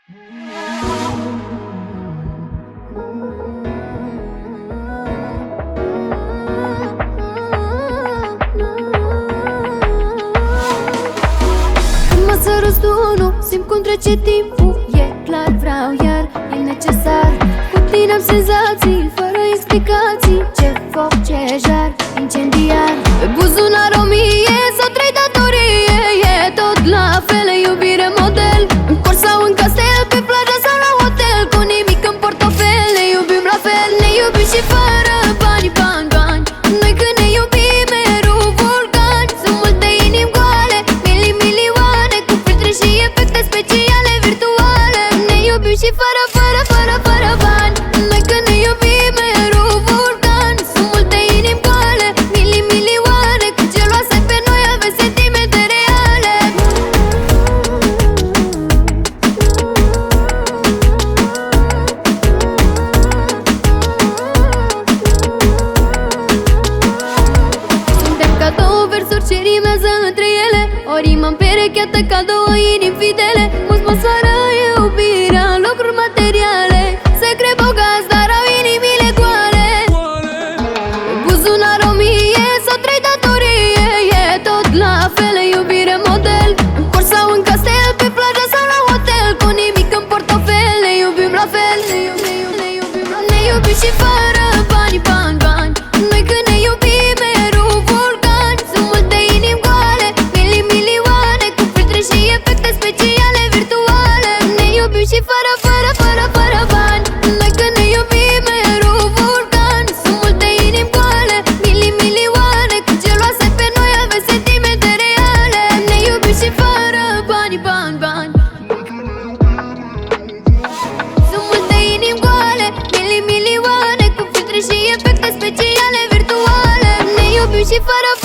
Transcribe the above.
Mă sărut tu, simt cum trece timpul. E clar, vreau iar, e necesar. Cu tine am senzații, fără explicații. Ce foc, ce jar, incendiar. Pe buzunar 1000 sau 3 datorie. E tot la fel, iubire model. În cor sau în castel, pe plajă sau la hotel. Cu nimic în portofel, ne iubim la fel. Ne iubim și fără bani, bani, bani. Noi când ne iubim, mereu vulcani. Sunt multe inimi goale, milioane, cu filtre și efecte speciale virtuale. Ne iubim și fără bani. Noi când ne iubim, mereu vulcani. Sunt multe inimi goale, milioane, cu geloase pe noi avem sentimente reale. Suntem ca două versuri ce rimează între ele. O rimă împerecheată ca două inimi fidele. Mulți măsoară iubirea în lucruri materiale. Se cred bogați, dar au inimile goale. Pe buzunar 1000 sau 3 datorie. E tot la fel, iubire model. În cor sau în castel, pe plajă sau la hotel. Cu nimic în portofel, ne iubim la fel. Ne iubim și fără bani, bani, bani. Noi când ne iubim, mereu vulcani. Sunt multe inimi goale, milioane, cu filtre și efecte speciale virtuale. Ne iubim și fără bani. Noi când ne iubim, mereu vulcani. Sunt multe inimi goale, milioane, cu geloase pe noi avem sentimente reale. Ne iubim și fără bani, bani, bani. Sunt multe inimi goale, milioane, cu filtre și efecte speciale virtuale. Ne iubim și fără